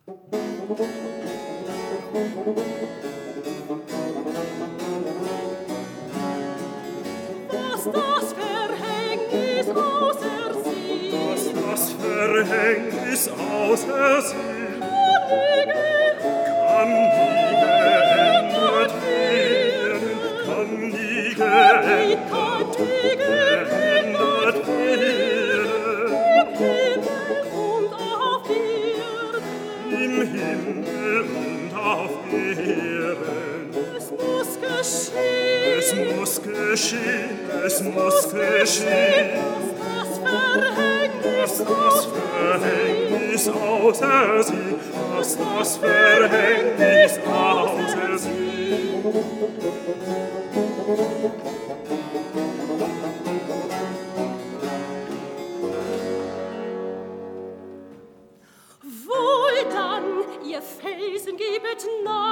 Was das Verhängnis außer sie, was das Verhängnis außer sie, kann nie geändert werden, kann nie geändert werden. Im Himmel und auf Erden. Es muss geschehen, es muss geschehen, es muss geschehen. was das Verhängnis außer sie, was das Verhängnis außer sie. Wohl dann, ihr Felsen gebet nach,